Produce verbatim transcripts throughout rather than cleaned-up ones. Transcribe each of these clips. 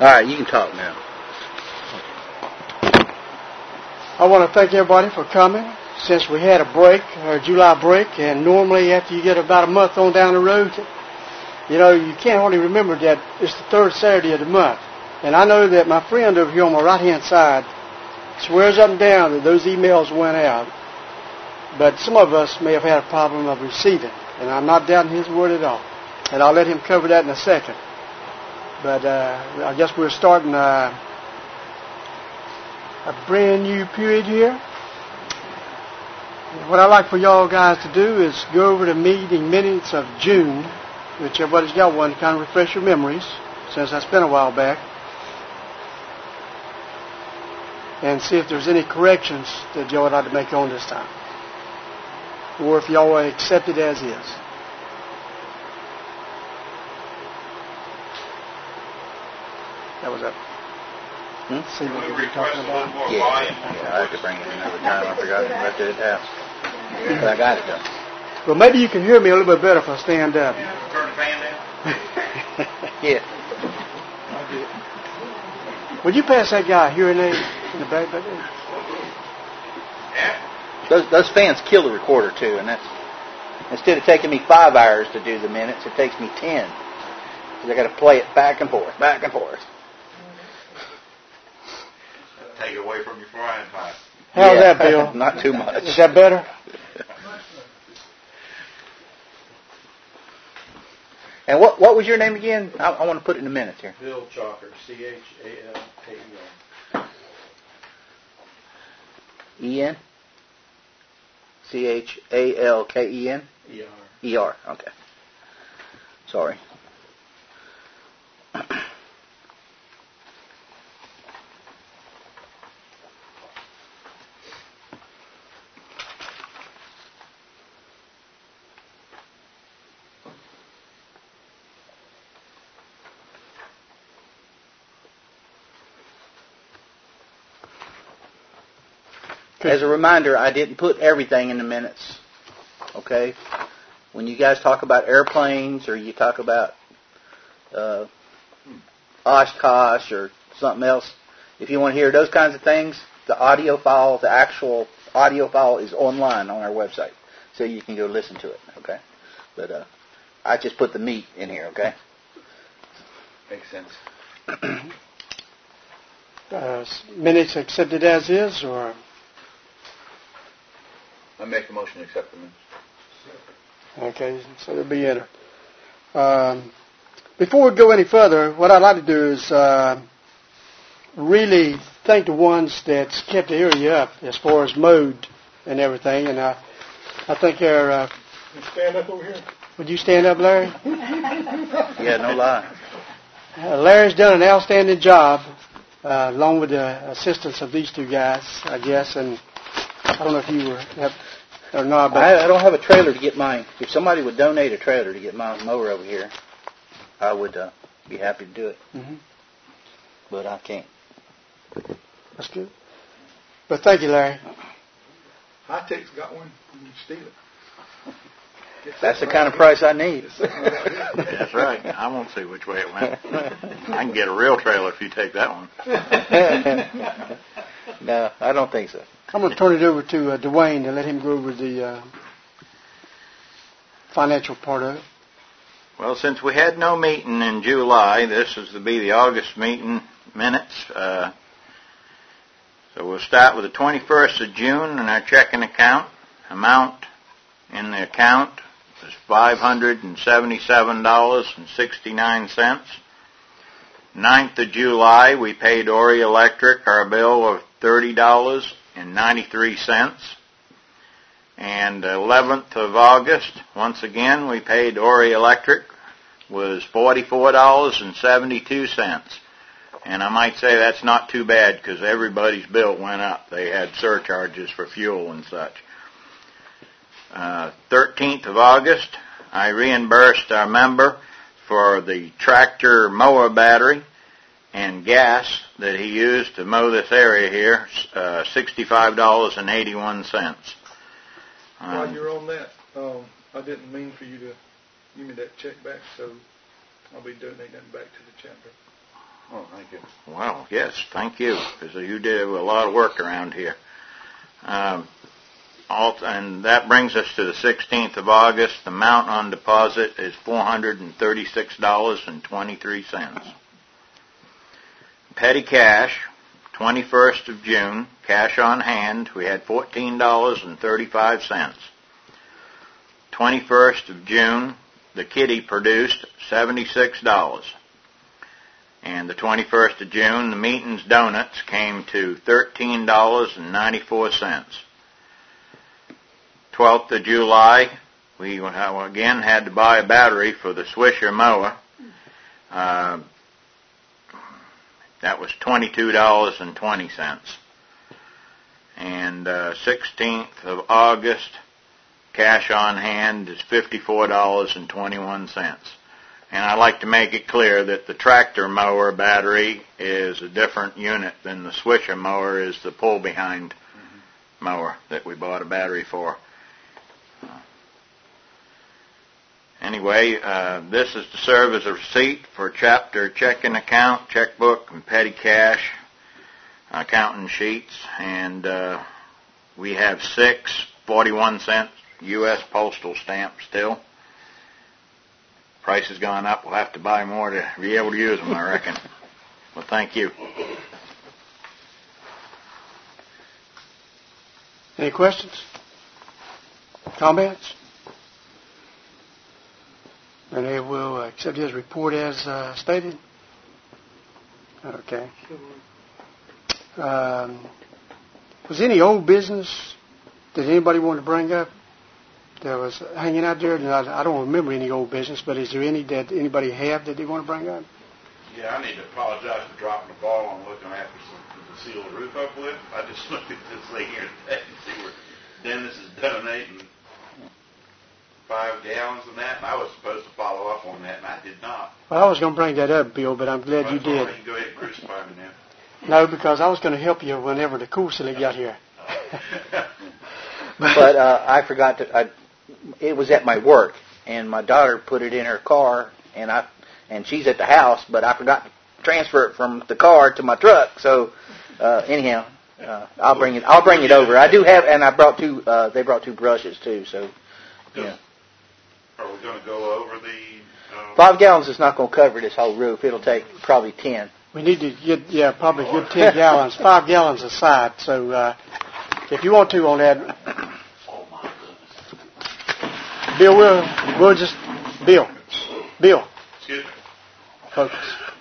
right, you can talk now. I want to thank everybody for coming. Since we had a break, a July break, and normally after you get about a month on down the road, you know, you can't hardly remember that it's the third Saturday of the month. And I know that my friend over here on my right-hand side swears up and down that those emails went out. But some of us may have had a problem of receiving, and I'm not doubting his word at all. And I'll let him cover that in a second. But uh, I guess we're starting uh, a brand new period here. What I'd like for y'all guys to do is go over the meeting minutes of June, which everybody's got one to kind of refresh your memories, since that's been a while back, and see if there's any corrections that y'all would like to make on this time, or if y'all will accept it as is. That was it. Hmm? See what we were talking about? Yeah. yeah, I had to bring it in another time. I forgot to write it down. But I got it though. Well, maybe you can hear me a little bit better if I stand up. Turn the fan down. Yeah. Would you pass that guy a hearing aid in the back there? Yeah. Those those fans kill the recorder too, and that's instead of taking me five hours to do the minutes, it takes me ten. Because I got to play it back and forth, back and forth. Take it away from your frying pan. How's yeah, that, Bill? Not too much. Is that better? And what what was your name again? I, I want to put it in the minutes here. Bill Chalker, C H A L K E R. E N? C H A L K E N? E R. E R, okay. Sorry. As a reminder, I didn't put everything in the minutes, okay? When you guys talk about airplanes or you talk about uh, Oshkosh or something else, if you want to hear those kinds of things, the audio file, the actual audio file is online on our website, so you can go listen to it, okay? But uh, I just put the meat in here, okay? Makes sense. uh, minutes accepted as is, or... I make the motion to accept the minutes. Okay, so they'll be in her. Um, before we go any further, what I'd like to do is uh, really thank the ones that's kept the area up as far as mode and everything. And I, I think they're... Uh, you stand up over here. Would you stand up, Larry? Yeah, no lie. Uh, Larry's done an outstanding job, uh, along with the assistance of these two guys, I guess. And I don't know if you were... Have, or not, but I, I don't have a trailer to get my... If somebody would donate a trailer to get my mower over here, I would uh, be happy to do it. Mm-hmm. But I can't. That's good. But thank you, Larry. High Tech's got one. You can steal it. That's the kind of price I need. That's right. I won't see which way it went. I can get a real trailer if you take that one. No, I don't think so. I'm going to turn it over to uh, Dwayne and let him go over the uh, financial part of it. Well, since we had no meeting in July, this is to be the August meeting minutes. Uh, so we'll start with the twenty-first of June in our checking account. Amount in the account is five hundred seventy-seven dollars and sixty-nine cents. ninth of July, we paid Ori Electric our bill of thirty dollars and ninety-three cents. And eleventh of August, once again, we paid Ori Electric, was forty-four dollars and seventy-two cents. And I might say that's not too bad because everybody's bill went up. They had surcharges for fuel and such. Uh, thirteenth of August, I reimbursed our member for the tractor mower battery and gas that he used to mow this area here, uh, sixty-five dollars and eighty-one cents. Um, While you're on that, um, I didn't mean for you to give me that check back, so I'll be donating that back to the chapter. Oh, thank you. Well, yes, thank you, because you did a lot of work around here. Um, all, and that brings us to the sixteenth of August. The amount on deposit is four hundred thirty-six dollars and twenty-three cents. Petty cash, twenty-first of June, cash on hand, we had fourteen dollars and thirty-five cents. twenty-first of June, the kitty produced seventy-six dollars. And the twenty-first of June, the Meaton's Donuts came to thirteen dollars and ninety-four cents. twelfth of July, we again had to buy a battery for the Swisher mower. Uh, that was twenty-two dollars and twenty cents. And uh, sixteenth of August, cash on hand is fifty-four dollars and twenty-one cents. And I'd like to make it clear that the tractor mower battery is a different unit than the Swisher mower is the pull-behind mm-hmm. mower that we bought a battery for. Uh, anyway, uh, this is to serve as a receipt for chapter checking account, checkbook, and petty cash accounting sheets. And uh, we have six forty-one cent U S postal stamps still. Price has gone up. We'll have to buy more to be able to use them, I reckon. Well, thank you. Any questions? Comments? And they will accept his report as uh, stated. Okay. Um, was any old business that anybody want to bring up that was hanging out there? I don't remember any old business, but is there any that anybody have that they want to bring up? Yeah, I need to apologize for dropping the ball on looking after something to seal the roof up with. I just looked at this thing here today and see where Dennis is donating five gallons and that, and I was supposed to follow up on that, and I did not. Well, I was going to bring that up, Bill, but I'm glad well, you did. Right. You can go ahead and crucify me now. No, because I was going to help you whenever the cool silly got here. But uh, I forgot to... I, it was at my work, and my daughter put it in her car, and I and she's at the house, but I forgot to transfer it from the car to my truck. So uh, anyhow, uh, I'll bring it. I'll bring it over. I do have, and I brought two. Uh, they brought two brushes too. So yeah. Are we going to go over the? Uh, Five gallons is not going to cover this whole roof. It'll take probably ten. We need to get yeah probably good ten gallons, five gallons a side. So uh, if you want to on that. Bill, we'll, we'll just, Bill, Bill. Excuse me. Focus.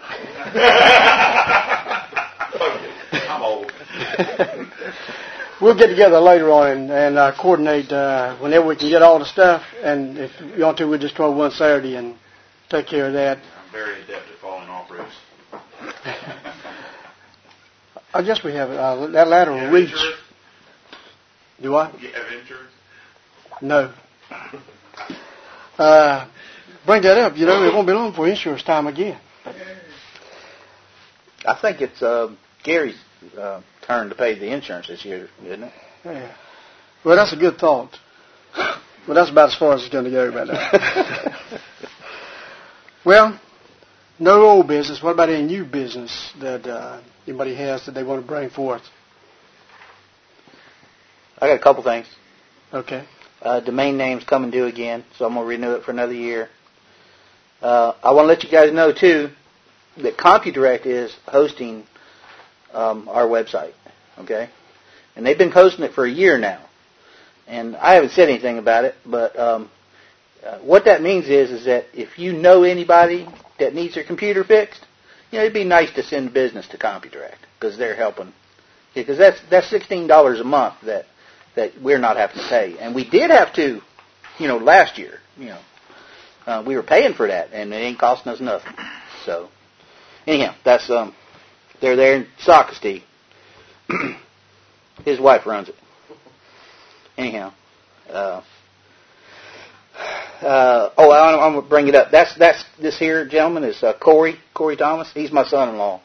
I'm old. We'll get together later on and, and uh, coordinate uh, whenever we can get all the stuff. And if you want to, we'll just throw one Saturday and take care of that. I'm very adept at falling off roofs. I guess we have uh, that ladder will reach. Insurance? Do I? You have insurance? No. Uh, bring that up. You know, it won't be long for insurance time again. I think it's uh, Gary's uh, turn to pay the insurance this year, isn't it? Yeah. Well, that's a good thought. Well, that's about as far as it's going to go right now. Well, no old business. What about any new business that uh, anybody has that they want to bring forth? I got a couple things. Okay. Uh, domain name's coming due again, so I'm going to renew it for another year. Uh, I want to let you guys know, too, that CompuDirect is hosting um, our website, okay? And they've been hosting it for a year now. And I haven't said anything about it, but um, uh, what that means is is that if you know anybody that needs their computer fixed, you know, it'd be nice to send business to CompuDirect because they're helping. Because that's that's sixteen dollars a month that that we're not having to pay. And we did have to, you know, last year, you know. Uh, we were paying for that, and it ain't costing us nothing. So, anyhow, that's, um, they're there in Socastee. His wife runs it. Anyhow. Uh, uh, oh, I, I'm going to bring it up. That's, that's, this here gentleman is uh, Corey, Corey Thomas. He's my son-in-law.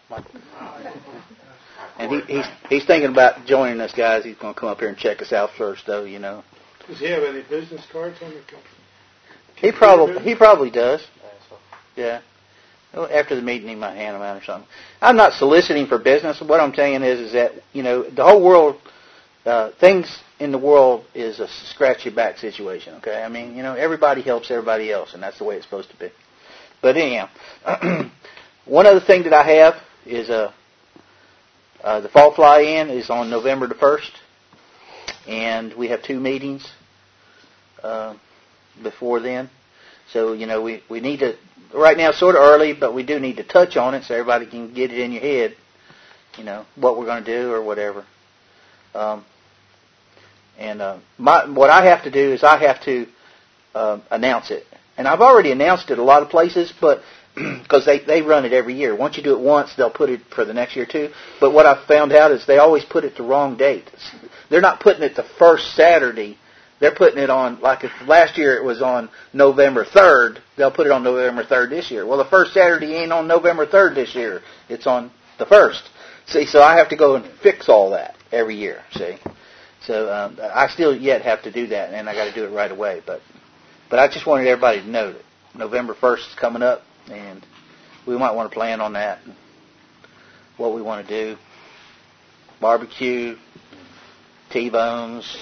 And he, he's he's thinking about joining us, guys. He's going to come up here and check us out first, though, you know. Does he have any business cards on the company? He probably he probably does. Yeah. Well, after the meeting, he might hand them out or something. I'm not soliciting for business. What I'm saying is, is that, you know, the whole world, uh, things in the world is a scratch-your-back situation, okay? I mean, you know, everybody helps everybody else, and that's the way it's supposed to be. But anyhow, one other thing that I have is uh, uh, the fall fly-in is on November the first, and we have two meetings uh, before then. So, you know, we, we need to, right now it's sort of early, but we do need to touch on it so everybody can get it in your head, you know, what we're going to do or whatever. Um, and uh, my, what I have to do is I have to uh, announce it. And I've already announced it a lot of places, but because they, they run it every year. Once you do it once, they'll put it for the next year too. But what I've found out is they always put it the wrong date. They're not putting it the first Saturday. They're putting it on, like if last year it was on November third, they'll put it on November third this year. Well, the first Saturday ain't on November third this year. It's on the first. See, so I have to go and fix all that every year, see. So um, I still yet have to do that, and I got to do it right away. But but I just wanted everybody to know that November first is coming up, and we might want to plan on that, and what we want to do. Barbecue, T-bones,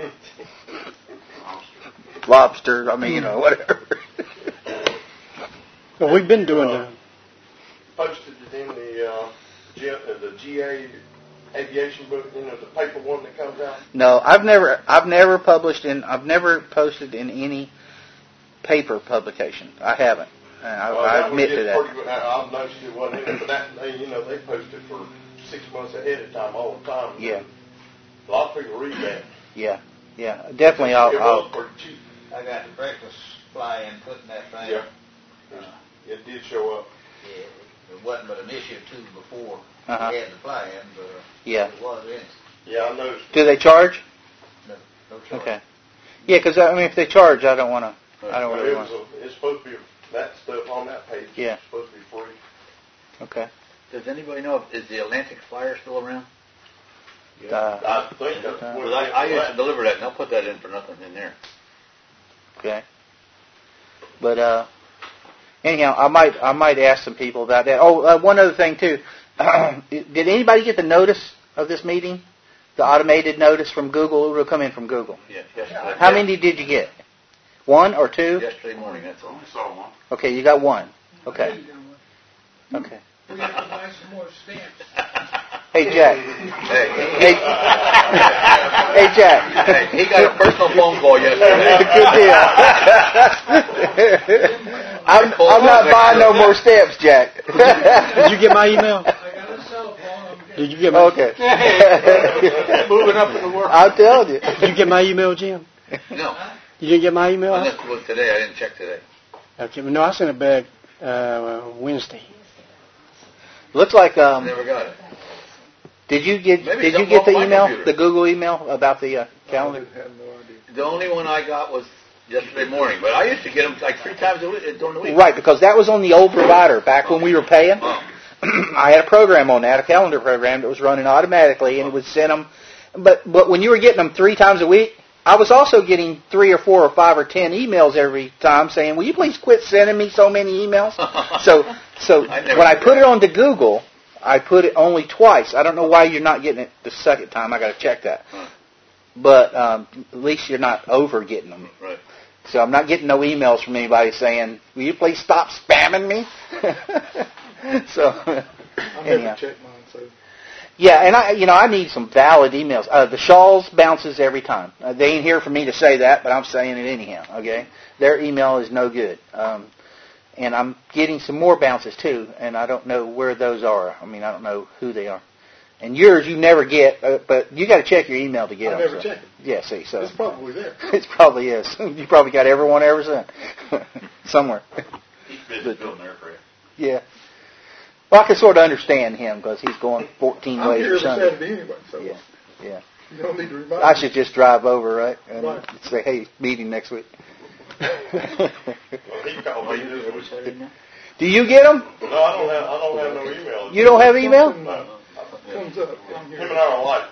lobster, I mean, you know, whatever. Well, we've been doing uh, that. Posted it in the, uh, G, uh, the G A aviation book, you know, the paper one that comes out. No, I've never, I've never published in, I've never posted in any paper publication. I haven't. And I, well, I admit to that. Pretty, I've noticed it wasn't in it, but that, they, you know, they post it for six months ahead of time all the time. Yeah. A lot of people read that. Yeah, yeah, definitely. I'll. It I'll was pretty cheap. I got to practice flying, putting that thing. Yeah. Uh, It did show up. yeah, it wasn't but an issue or two before Uh-huh. we had the fly-in, but uh, Yeah. it was in. Yeah, I noticed. Do they charge? No, no charge. Okay. Yeah, because I mean, if they charge, I don't want to. I don't Well, really it want. was a, it's supposed to be that stuff on that page. Yeah. It's supposed to be free. Okay. Does anybody know, if, is the Atlantic Flyer still around? Uh, I think that's Uh, what Because I, I used to deliver that, and they'll put that in for nothing in there. okay. But uh, anyhow, I might I might ask some people about that. Oh, uh, one other thing too. Did anybody get the notice of this meeting? The automated notice from Google? It will come in from Google. Yeah, yesterday. How many did you get? One or two? Yesterday morning, that's all. I saw one. Okay, you got one. Okay. Okay. We have to buy some more stamps. Hey, Jack. Hey, Hey, hey, Jack. hey, he got a personal phone call yesterday. Good deal. I'm, I'm not buying no more stamps, Jack. Did you get my email? I got a cell phone. I'm getting Did you get my? Okay. moving up in the world. I'm telling you. Did you get my email, Jim? No, You didn't get my email? well, this was today. I didn't check today. Okay, no, I sent it back uh, Wednesday. Looks like I um. never got it. Did you get Maybe Did you something get off the my email, computer. the Google email about the uh, calendar? The only one I got was yesterday morning, but I used to get them like three times a week during the week. Right, because that was on the old provider back when we were paying. Oh. I had a program on that, a calendar program that was running automatically, and it would send them. But but when you were getting them three times a week, I was also getting three or four or five or ten emails every time saying, "Will you please quit sending me so many emails?" so so I never when I did put that. it onto Google, I put it only twice. I don't know why you're not getting it the second time. I got to check that. Huh. But um, at least you're not over getting them. Right. So I'm not getting no emails from anybody saying, "Will you please stop spamming me?" so, I anyhow. never checked mine, so. Yeah, and I, you know, I need some valid emails. Uh, the Shawls bounces every time. Uh, they ain't here for me to say that, but I'm saying it anyhow. Okay, their email is no good, um, and I'm getting some more bounces too, and I don't know where those are. I mean, I don't know who they are. And yours, you never get, uh, but you got to check your email to get I them. never so. check it. Yeah, see, so It's probably there. it probably is. You probably got every one ever sent somewhere. He's busy building aircraft. Yeah. Well, I can sort of understand him because he's going fourteen I'm ways here or something. Saturday anyway, so Yeah, yeah. you don't need to remind I me. should just drive over, right? And Right. say, hey, meeting next week. Well, he called me this week. Do you get them? No, I don't have. I don't have no email. You don't have email? No. Comes up. Him and I are alike.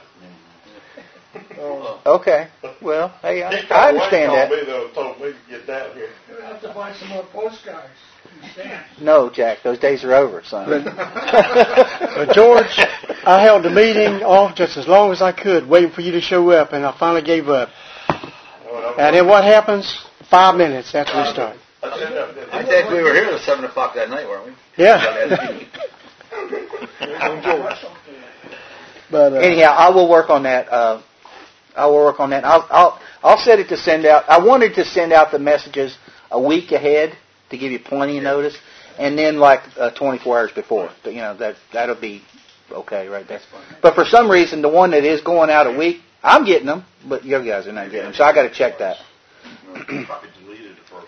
Oh. Okay. Well, hey, I, He I called- understand Wayne that. called me though, told me to get down here. We're going to have to buy some more postcards. stamps. No, Jack, those days are over, son. But, but George, I held the meeting off just as long as I could, waiting for you to show up, and I finally gave up. And then what happens? Five minutes after we start. I think we were here at seven o'clock that night, weren't we? Yeah. But uh, Anyhow, I will work on that. Uh, I will work on that. I'll, I'll I'll set it to send out. I wanted to send out the messages a week ahead to give you plenty of notice, and then like uh, twenty-four hours before. But, you know, that that'll be okay, right? That's fine. But for some reason, the one that is going out a week, I'm getting them, but you guys are not getting them. So I got to check that. Probably deleted it first.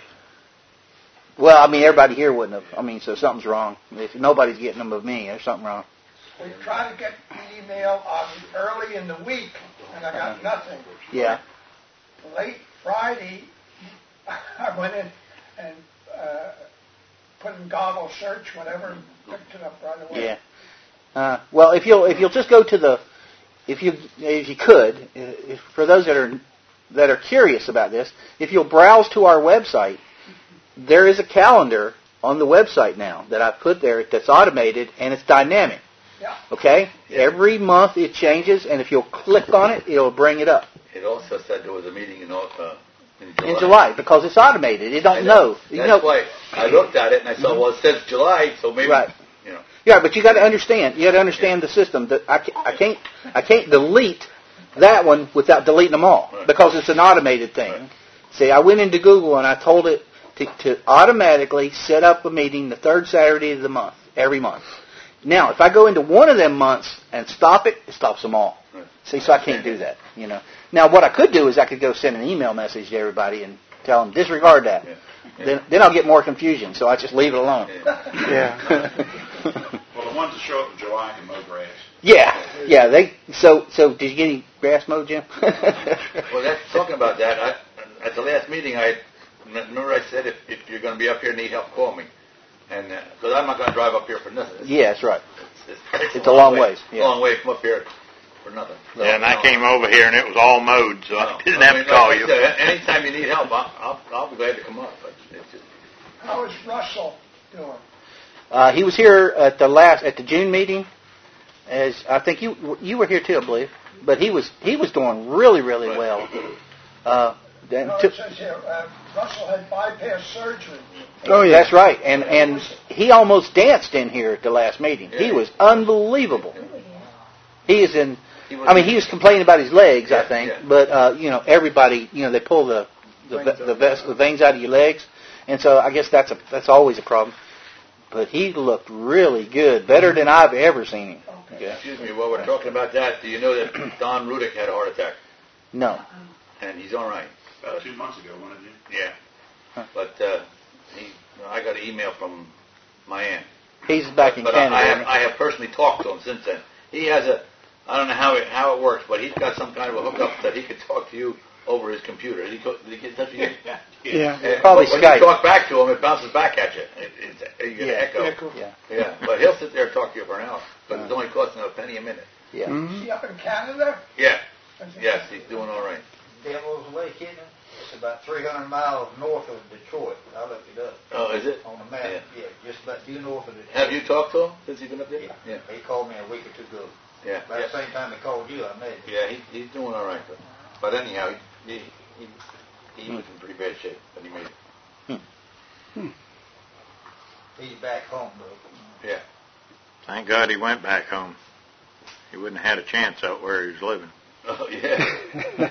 Well, I mean, everybody here wouldn't have. I mean, so something's wrong. If nobody's getting them of me, there's something wrong. We tried to get the email on early in the week, and I got nothing. Yeah. Late Friday, I went in and uh, put in Goggle search, whatever, and picked it up right away. Yeah. Uh, well, if you'll if you'll just go to the, if you if you could, if, for those that are that are curious about this, if you'll browse to our website, there is a calendar on the website now that I've put there that's automated and it's dynamic. Yeah. Okay? Every month it changes, and if you'll click on it, it'll bring it up. It also said there was a meeting in, uh, in July. In July, because it's automated. It don't I know. know. You That's know, why I looked at it and I saw, well, it says July, so maybe, Right. you know. Yeah, but you got to understand. You got to understand the system. That I, ca- I can't I can't delete that one without deleting them all Right. because it's an automated thing. Right. See, I went into Google and I told it to, to automatically set up a meeting the third Saturday of the month every month. Now, if I go into one of them months and stop it, it stops them all. Right. See, so I can't do that. You know. Now, what I could do is I could go send an email message to everybody and tell them disregard that. Yeah. Yeah. Then, then I'll get more confusion. So I just leave it alone. Yeah. yeah. Well, the ones that show up in July can mow grass. Yeah, yeah. They so so. Did you get any grass mowed, Jim? Well, that's talking about that. I, at the last meeting, I remember I said if, if you're going to be up here and need help, call me, and because uh, I'm not going to drive up here for nothing. It's, Yeah, that's right. It's, it's, It's a long ways, yeah. Long way from up here for nothing. Yeah, and I came over here and it was all mowed, so I didn't I have mean, to call like you. I said, anytime you need help, I'll, I'll, I'll be glad to come up. But it's just, How is Russell doing? Uh, he was here at the last at the June meeting. As I think you you were here too, I believe. But he was he was doing really really well. Uh, then No, to- it says here, uh, Russell had bypass surgery. Oh, yeah. That's right, and and he almost danced in here at the last meeting. He was unbelievable. He is in. he was, I mean, he was complaining about his legs, I Yeah, think, yeah. but uh, you know, everybody, you know, they pull the the the, the, ves- the veins out of your legs, and so I guess that's a that's always a problem. But he looked really good, better than I've ever seen him. Okay. Excuse me, while we're talking about that, do you know that Don Rudick had a heart attack? No. And he's all right. About two months ago, wasn't it? Yeah. Huh. But uh, he, I got an email from my aunt. He's back in but Canada. I have, isn't he? I have personally talked to him since then. He has a, I don't know how it, how it works, but he's got some kind of a hookup that he could talk to you over his computer. Did he, go, did he get in touch with you? Yeah. And- Probably but when Skype. you talk back to him, it bounces back at you. It, it's, you get Yeah. an echo. Yeah. Yeah, but he'll sit there and talk to you for an hour. But it's only costing him a penny a minute. Yeah. Mhm. Is he up in Canada? Yeah. Is he- Yes, he's doing all right. Devil's Lake, isn't it? It's about three hundred miles north of Detroit. I looked it up Oh, is it? on the map. Yeah. Yeah, just about due north of Detroit. Have you talked to him since he's been up there? Yeah. Yeah. He called me a week or two ago. Yeah. About Yeah. the same time he called you, I imagine. Yeah, he, he's doing all right. But, but anyhow, he, he, he, he was in pretty bad shape, but he made it. He's back home, though. Yeah. Thank God he went back home. He wouldn't have had a chance out where he was living. Oh, yeah.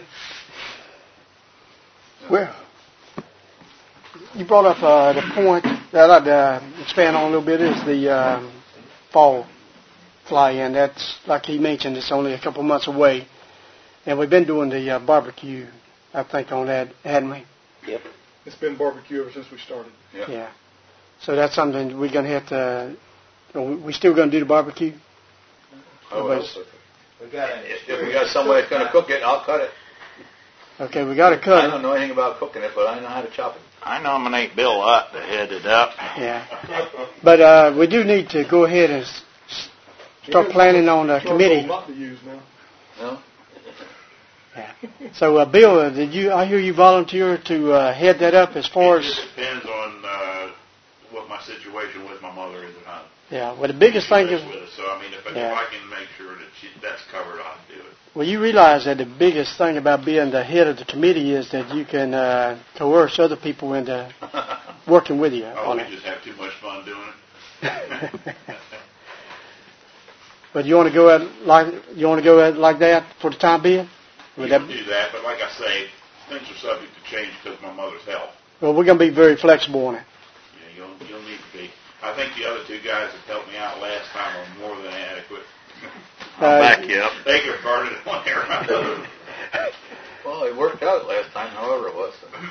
Well, you brought up uh, the point that I'd uh, expand on a little bit is the um, fall fly-in. That's, like he mentioned, it's only a couple months away. And we've been doing the uh, barbecue, I think, on that, hadn't we? Yep. It's been barbecue ever since we started. Yeah. Yeah. So that's something we're going to have to, are we still going to do the barbecue? Oh, well, so- We got an if, if we got somebody that's going to cook it, I'll cut it. Okay, we got to I cut don't it. know anything about cooking it, but I know how to chop it. I nominate Bill Ott to head it up. Yeah. But uh, we do need to go ahead and s- s- start planning on a committee. Not to use now. No? Yeah. So, uh, Bill, uh, did you? I hear you volunteer to uh, head that up as far It as. just depends on uh, what my situation with my mother is at home. Yeah, well, the biggest She thing lives is, with us, so I mean, if, I- Yeah. if I can make sure that she, that's covered, I'll do it. well, you realize that the biggest thing about being the head of the committee is that you can uh, coerce other people into working with you Oh, on we it. just have too much fun doing it. But you want to go at like you want to go at like that for the time being? We Would can that, do that, but like I say, things are subject to change because of my mother's health. well, we're going to be very flexible on it. Yeah, you'll, you'll need to be. I think the other two guys that helped me out last time are more than adequate. Uh, I'll back you up. They could have burnt it on there. Well, it worked out last time, however it was.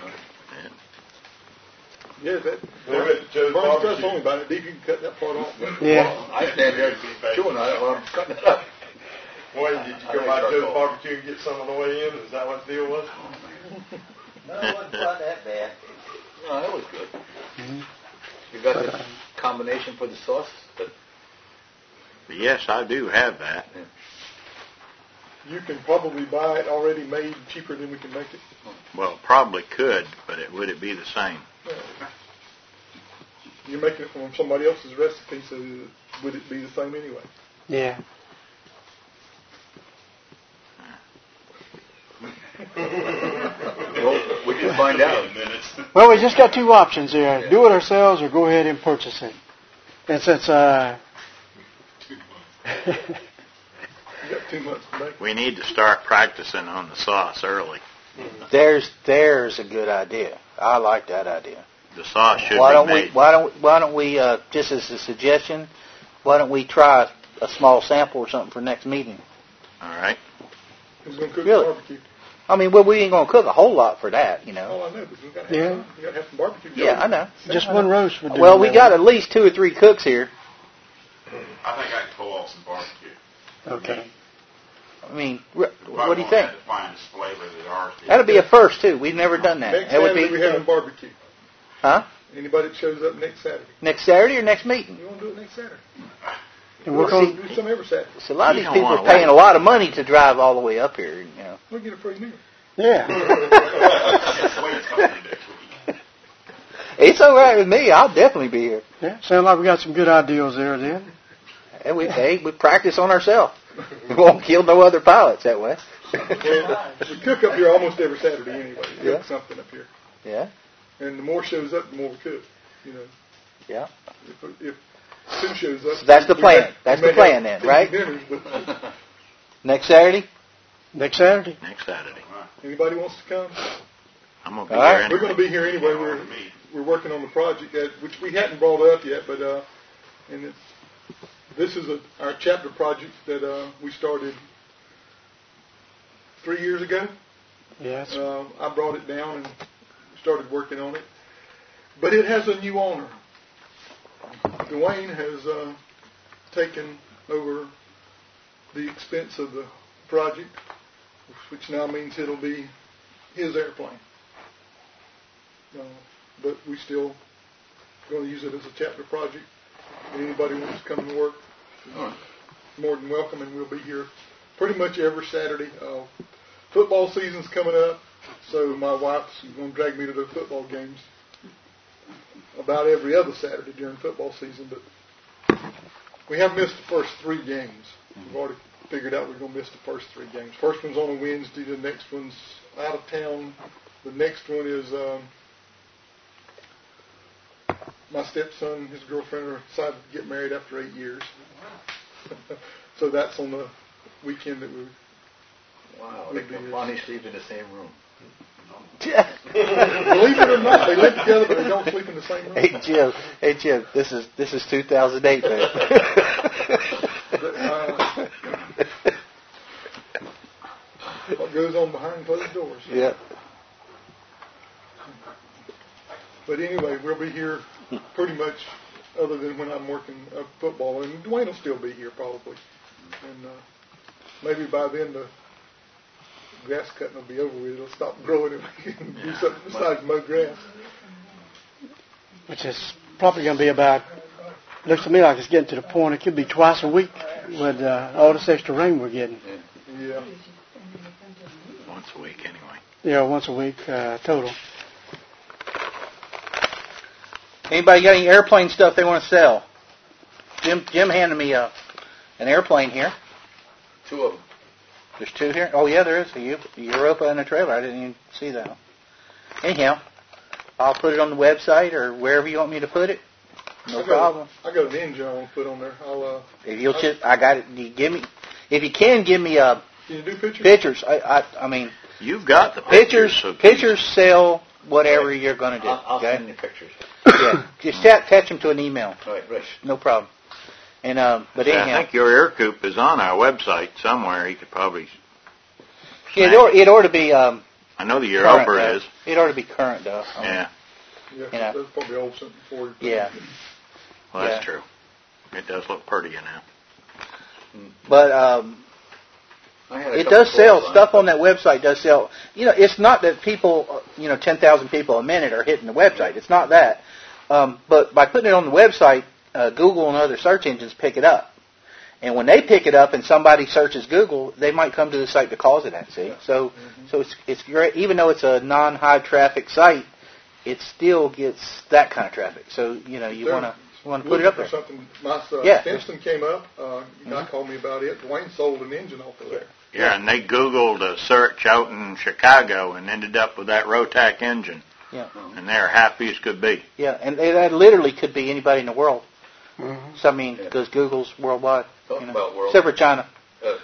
Yeah, that, They went to Joe's Bernie barbecue. told me about it. Dave, you can cut that part off. Yeah. Well, I stand there chewing on it while I'm cutting it up. Boy, did you I go think by it's Joe's our barbecue and get some on the way in? Is that what the deal was? No, it wasn't quite that bad. No, that was good. Mhm. You got But, the uh, combination for the sauce? But Yes, I do have that. You can probably buy it already made cheaper than we can make it. Well, probably could, but it would it be the same? You're making it from somebody else's recipe, so would it be the same anyway? Yeah. well, we can find out. Well, we just got two options here: do it ourselves or go ahead and purchase it. And since uh, You got two months to make it. We need to start practicing on the sauce early. There's there's a good idea. I like that idea. The sauce should Why be don't we made. why don't why don't we uh, just as a suggestion, why don't we try a small sample or something for next meeting? All right. Who's going to cook Really? the barbecue? I mean, well, we ain't gonna cook a whole lot for that, you know. Oh, I know, but we got to have Yeah. some. You got to have some barbecue. Yeah, I know. just one roast would do. Well, we that. got at least two or three cooks here. I think I can pull off some barbecue. Okay. I mean, wh- Probably what do you won't think? have the finest flavor that ours did. That'll be a first too. We've never done that. Next That would Saturday be we're having barbecue. huh? Anybody that shows up next Saturday. Next Saturday or next meeting? You want to do it next Saturday? And we're We'll going. do some every Saturday. So a lot of You these don't people are wanna paying wait. a lot of money to drive all the way up here. You know. We'll get a free meal. Yeah. Just wait till next week. It's all right with me. I'll definitely be here. Yeah. Sounds like we got some good ideas there then. And we hey, we practice on ourselves. We won't kill no other pilots that way. Well, we cook up here almost every Saturday anyway. We Yeah. cook something up here. Yeah. And the more shows up, the more we cook. You know. Yeah. If, if two shows up. So that's the we plan. may- That's we the may plan have then, right? dinners, but Next Saturday? Next Saturday. Next Saturday. anybody wants to come? I'm gonna be All there right. anyway. We're going to be here anyway. We're we're working on the project that which we hadn't brought up yet, but uh, and it's this is a, our chapter project that uh, we started three years ago. Yes. Uh, I brought it down and started working on it, but it has a new owner. Dwayne has uh, taken over the expense of the project, which now means it'll be his airplane. Uh, but we still going to use it as a chapter project. And anybody wants to come and work, uh, more than welcome, and we'll be here pretty much every Saturday. Uh, football season's coming up, so my wife's going to drag me to the football games about every other Saturday during football season. But we have missed the first three games. We've already figured out we're going to miss the first three games. First one's on a Wednesday. The next one's out of town. The next one is um, my stepson and his girlfriend are decided to get married after eight years. So that's on the weekend that we. Wow, they can finally sleep in the same room. Believe it or not, they live together, but they don't sleep in the same room. Hey Jim, hey Jim, this is this is two thousand eight, man. But, uh, what goes on behind closed doors. Yeah. But anyway, we'll be here pretty much, other than when I'm working uh, football, and Dwayne will still be here probably, and uh, maybe by then the grass cutting will be over with. It'll stop growing, and we can do something besides mow grass. Which is probably going to be about. Looks to me like it's getting to the point it could be twice a week with uh, all this extra rain we're getting. Yeah. Once a week anyway. Yeah, once a week uh, total. Anybody got any airplane stuff they want to sell? Jim Jim handed me a, an airplane here. Two of them. There's two here? Oh, yeah, there is. A Eu- Europa and a trailer. I didn't even see that one. Anyhow, I'll put it on the website or wherever you want me to put it. No I got, problem. I got an engine I want to put on there. I'll, uh, If you'll just, I got it. You give me, if you can, give me uh, can you do pictures? pictures. I, I, I mean, You've got the pictures. pictures. So Pictures sell whatever Right. you're going to do. I'll, I'll okay. send you pictures. Yeah. Just attach attach them to an email. Right, right. No problem. And um, but Yeah, anyhow, I think your air coop is on our website somewhere. You could probably. yeah, it, ought, it ought to be. Um, I know the current, Europa though. is. It ought to be current, though. I mean, Yeah. Yeah, You know. that's probably old something for you. Yeah. Well, that's Yeah. true. It does look prettier now. But um, I had a it couple does sell. calls Stuff it, on that website does sell. You know, it's not that people, uh, you know, ten thousand people a minute are hitting the website. It's not that. Um, but by putting it on the website, uh, Google and other search engines pick it up. And when they pick it up and somebody searches Google, they might come to the site because of that, see? So Mm-hmm. so it's it's great. Even though it's a non-high traffic site, it still gets that kind of traffic. So, you know, you They're want to want to put it up looking there. for something. My uh, Yeah. Stimson came up. Uh, a guy Mhm. called me about it. Dwayne sold an engine off of there. Yeah, and they Googled a search out in Chicago and ended up with that Rotac engine. Yeah. And they're happy as could be. Yeah, and they, that literally could be anybody in the world. Mm-hmm. So, I mean, Yeah. because Google's worldwide. Talk You know, about world. except for China. Uh,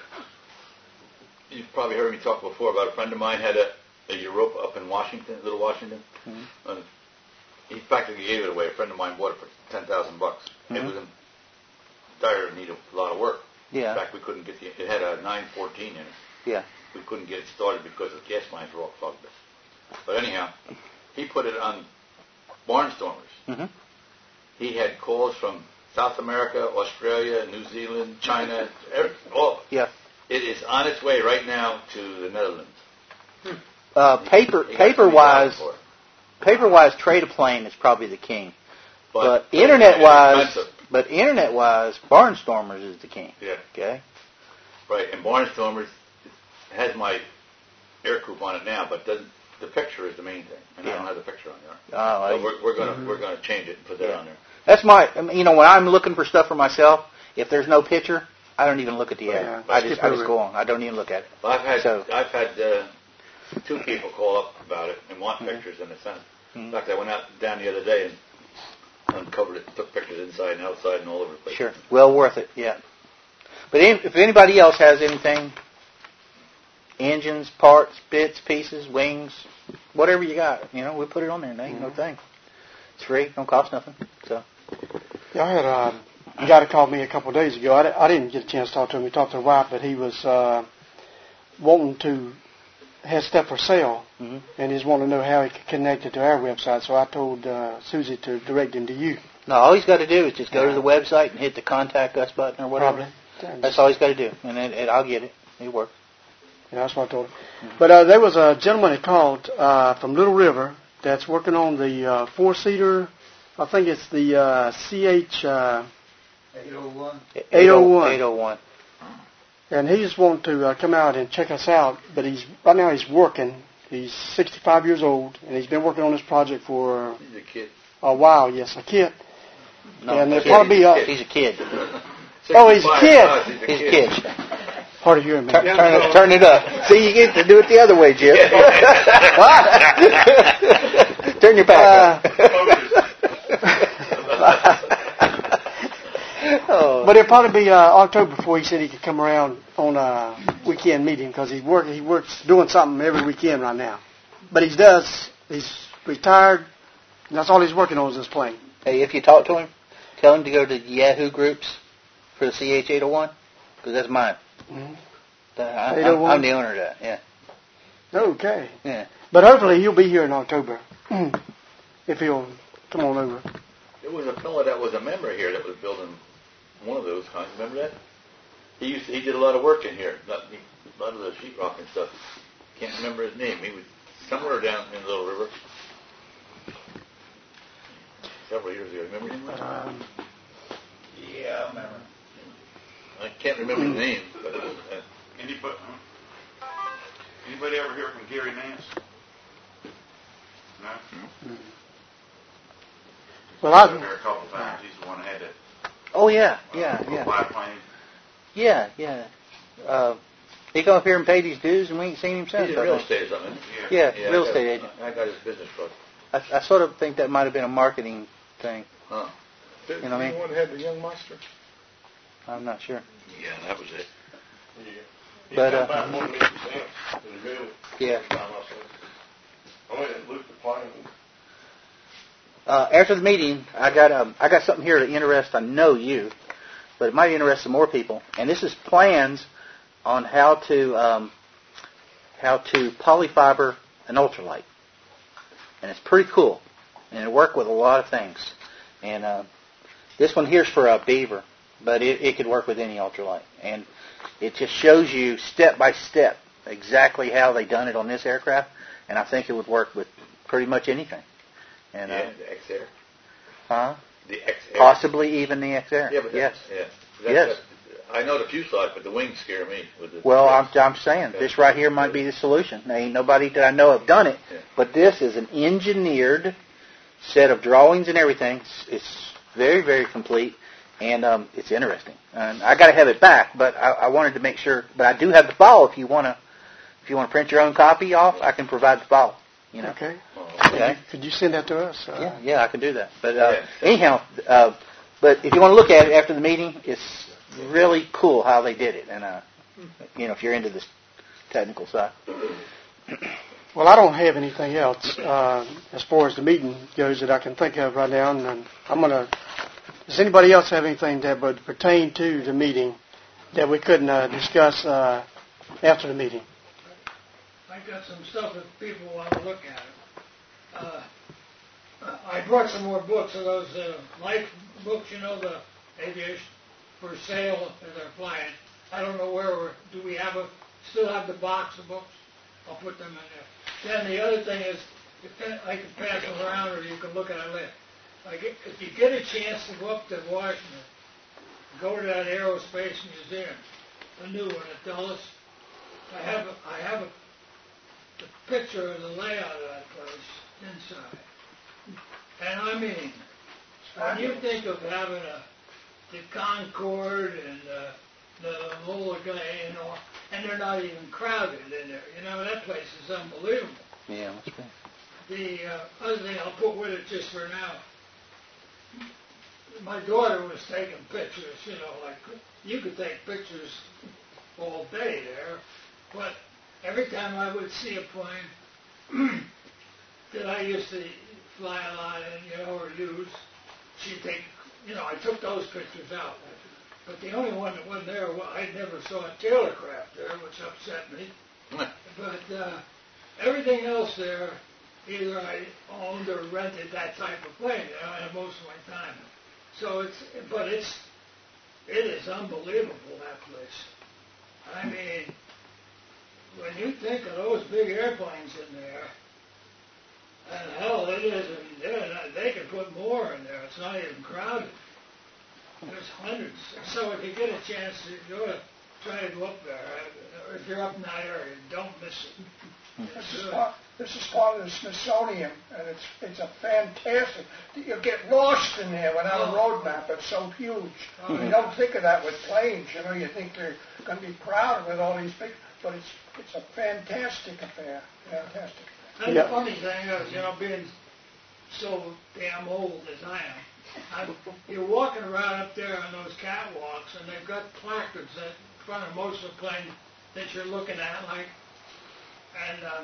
you've probably heard me talk before about a friend of mine had a, a Europa up in Washington, Little Washington. Mhm. Uh, he practically gave it away. A friend of mine bought it for ten thousand bucks. It Mhm. was in dire need of a lot of work. Yeah. In fact, we couldn't get the. It had a nine fourteen in it. Yeah. We couldn't get it started because the gas lines were all clogged up. But anyhow, he put it on barnstormers. hmm He had calls from South America, Australia, New Zealand, China, every, all. Yeah. It is on its way right now to the Netherlands. Uh, paper He got paper twenty thousand wise, for it. paper wise, trade a plane is probably the king. But, But, internet wise, expensive. but internet wise, Barnstormers is the king. Yeah, Okay. right. And Barnstormers has my air coupe on it now, but doesn't, the picture is the main thing, and I Yeah. don't have the picture on there. Oh, I- So we're, we're gonna we're gonna change it and put that Yeah. on there. That's my. I mean, you know, when I'm looking for stuff for myself, if there's no picture, I don't even look at the ad. Yeah, I just skip I just over go on. I don't even look at it. Well, I've had So- I've had uh, two people call up about it and want Mhm. pictures in the sense. In Mhm. fact, I went out down the other day and uncovered it, took pictures inside and outside and all over the place. Sure. Well worth it. Yeah. But any, if anybody else has anything, engines, parts, bits, pieces, wings, whatever you got, you know, we put it on there. No, ain't no thing. It's free. Don't cost nothing. So. Yeah, I had uh, a guy that called me a couple of days ago. I, di- I didn't get a chance to talk to him. He talked to his wife, but he was uh, wanting to have stuff for sale, Mhm. and he's wanting to know how he could connect it to our website. So I told uh, Susie to direct him to you. No, all he's got to do is just go to the website and hit the contact us button or whatever. Probably. That's all he's got to do, and it, it, I'll get it. It works. Yeah, that's what I told him. But uh, there was a gentleman that called uh, from Little River that's working on the uh, four-seater. I think it's the uh, C H uh, eight oh one. eight oh one. eight oh one. And he just wanted to uh, come out and check us out. But he's right now he's working. He's sixty-five years old, and he's been working on this project for He's a kid. a while. Yes, a kid. No, and there'll kid. probably be uh, He's a kid. Oh, he's a sixty-five kid. plus, He's a kid. hard of hearing me. Turn, turn, it, turn it up. See, you get to do it the other way, Jim. Turn your back up. oh. But it'll probably be uh, October before he said he could come around on a weekend meeting because he's working. He works doing something every weekend right now. But he does. He's retired. And that's all he's working on is this plane. Hey, if you talk to him, tell him to go to the Yahoo groups for the C H eight oh one, because that's mine. Mm-hmm. I, I'm, eight oh one? I'm the owner of that, yeah. Okay. Yeah. But hopefully he'll be here in October if he'll come on over. There was a fellow that was a member here that was building one of those kinds. Remember that? He used to, he did a lot of work in here, not, a lot of the sheetrock and stuff. Can't remember his name. He was somewhere down in Little River. Several years ago. Remember him? Um, Yeah, I remember. I can't remember his name, but it was, uh, Anybody, anybody ever hear from Gary Nance? No? Well, He's I- been there a couple times. He's the one that had that Oh yeah, uh, yeah, little yeah, biplane. yeah, yeah. Uh, he come up here and paid his dues, and we ain't seen him since. He's I a real think. estate or something. Yeah, Yeah, real I got- estate agent. I got his business card. I, I sort of think that might have been a marketing thing. Huh. That, You know what I mean? The one that had the young master. I'm not sure. Yeah, that was it. Yeah. But, uh, About one fifty cents to the bill. Yeah. I went and looked at the plane. Uh, after the meeting, I got um, I got something here to interest. I know you, but it might interest some more people. And this is plans on how to um, how to polyfiber an ultralight, and it's pretty cool. And it work with a lot of things. And uh, this one here's for a Beaver, but it, it could work with any ultralight. And it just shows you step by step exactly how they done it on this aircraft. And I think it would work with pretty much anything. And, Yeah, uh, the X-Air. huh? The X-Air. Possibly even the X-Air. Yeah, but yes. that's, yeah. That's, Yes. that's- I know the fuselage, but the wings scare me. With the Well, I'm, I'm saying this right here might be the solution. There ain't nobody that I know have done it, Yeah. but this is an engineered set of drawings and everything. It's, it's very, very complete, and um, it's interesting. And I got to have it back, but I, I wanted to make sure. But I do have the file. If you want to, if you want to print your own copy off, I can provide the file. You know. Okay. Okay. Could you send that to us? Uh, Yeah, yeah, I can do that. But uh, Yeah. anyhow, uh, but if you want to look at it after the meeting, it's really cool how they did it, and uh, you know, if you're into this technical side. Well, I don't have anything else uh, as far as the meeting goes that I can think of right now, and, and I'm gonna. Does anybody else have anything that would pertain to the meeting that we couldn't uh, discuss uh, after the meeting? I got some stuff if people want to look at it. Uh, I brought some more books of those uh, life books, you know, the aviation for sale as they're flying. I don't know where we're, do we have a, still have the box of books? I'll put them in there. Then the other thing is, if I can pass them around or you can look at it later. Like if you get a chance to go up to Washington, go to that Aerospace Museum, the new one at Dulles. I have a, I have a, a picture of the layout of that place inside. And I mean, when you think of having a, the Concorde and uh, the whole guy, you know, and they're not even crowded in there, you know, that place is unbelievable. Yeah, that's great. The uh, other thing I'll put with it just for now, my daughter was taking pictures, you know, like you could take pictures all day there, but every time I would see a plane that I used to fly a lot in, you know, or use, she'd take, you know, I took those pictures out. But the only one that wasn't there, well, I never saw a Taylorcraft there, which upset me. But uh, everything else there, either I owned or rented that type of plane, you know, and most of my time. So it's, but it's, it is unbelievable, that place. I mean, when you think of those big airplanes in there, and hell, it isn't, they could put more in there. It's not even crowded. There's hundreds. So if you get a chance to go to, try to go up there, or if you're up in that area, don't miss it. This is, part, this is part of the Smithsonian, and it's it's a fantastic. You get lost in there without a road map. It's so huge. Oh. You don't think of that with planes. You know, you think they're going to be crowded with all these big, but it's it's a fantastic affair. Fantastic. And Yeah. the funny thing is, you know, being so damn old as I am, I'm, you're walking around up there on those catwalks, and they've got placards in front of most of the plane that you're looking at, like, and uh,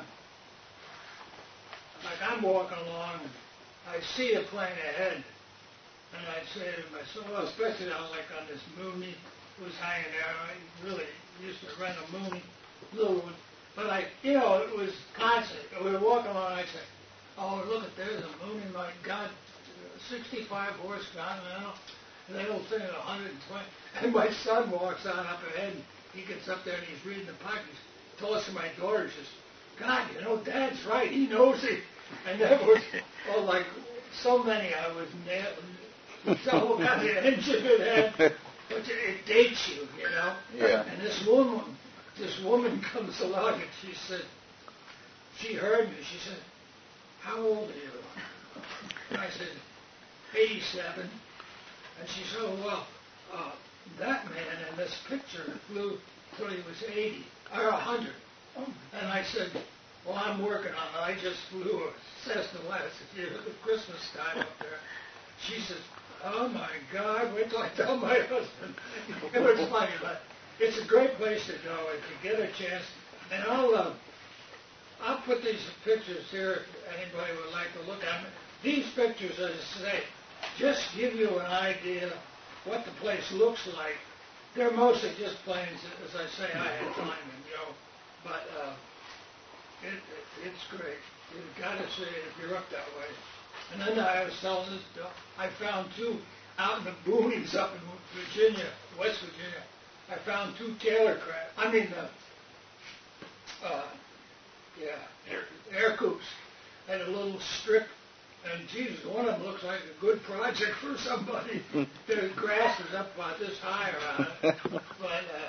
like I'm walking along, and I see a plane ahead, and I say to myself, well, especially on like on this Mooney was hanging there. I really used to rent a Mooney, little one, but I, you know, it was constant. We were walking along, and I say, oh, look at there's a Mooney, my God, sixty-five horsepower now. And that old thing at one hundred twenty. And my son walks on up ahead, and he gets up there and he's reading the package. Told us to my daughter, she says, God, you know, Dad's right. He knows it. And that was, oh, like so many I was nailing. So got the engine it had, but it dates you, you know. Yeah. And this woman, this woman comes along and she said, she heard me. She said, how old are you? And I said, eighty-seven. And she said, oh, well, uh, that man in this picture flew till he was eighty, or one hundred. And I said, well, I'm working on it. I just flew a Cessna last year at Christmas time up there. She says, oh, my God, wait till I tell my husband. It was funny, but it's a great place to go if you get a chance. And I'll, uh, I'll put these pictures here if anybody would like to look at them. These pictures, as I say, just give you an idea what the place looks like. They're mostly just planes, as I say, I had time and go. But uh, it, it, it's great. You've got to see it if you're up that way. And then I was telling this, I found two out in the boonies up in Virginia, West Virginia. I found two Taylor craft. I mean, uh, uh, yeah, air, air coops. Had a little strip. And Jesus, one of them looks like a good project for somebody. The grass is up about this high around it. But uh,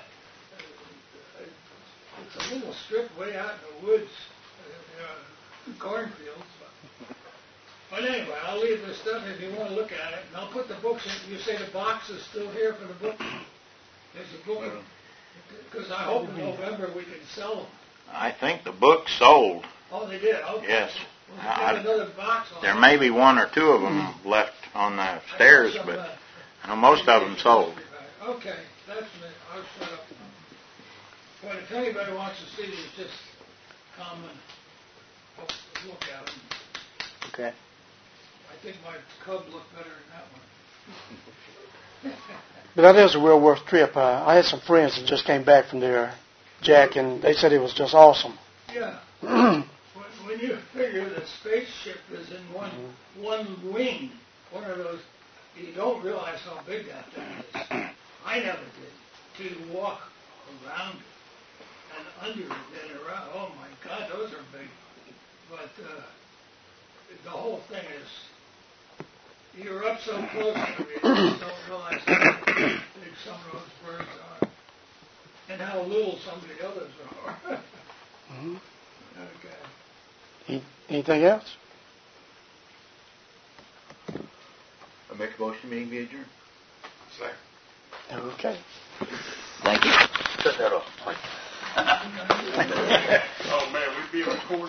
it's a little strip way out in the woods, uh, uh, cornfields. But, but anyway, I'll leave this stuff if you want to look at it. And I'll put the books in. You say the box is still here for the book? There's a book. Because I hope in November we can sell them. I think the book's sold. Oh, they did? Okay. Yes. Well, I, another box on there it. may be one or two of them left on the stairs, but I know most of them sold. Okay, that's me. I'll shut up. But if anybody wants to see these, just come and look at them. Okay. I think my cub looked better than that one. But that is a real worth trip. Uh, I had some friends that just came back from there, Jack, and they said it was just awesome. Yeah. When you figure the spaceship is in one mm-hmm. one wing, one of those, you don't realize how big that thing is. I never did. To walk around it and under it and around, oh my God, those are big. But uh, the whole thing is, you're up so close to it, you just don't realize how big some of those birds are and how little some of the others are. Mm-hmm. Okay. Anything else? I make a motion, meeting be adjourned. Second. Okay. Thank you. Shut that off. Oh man, we'd be on course.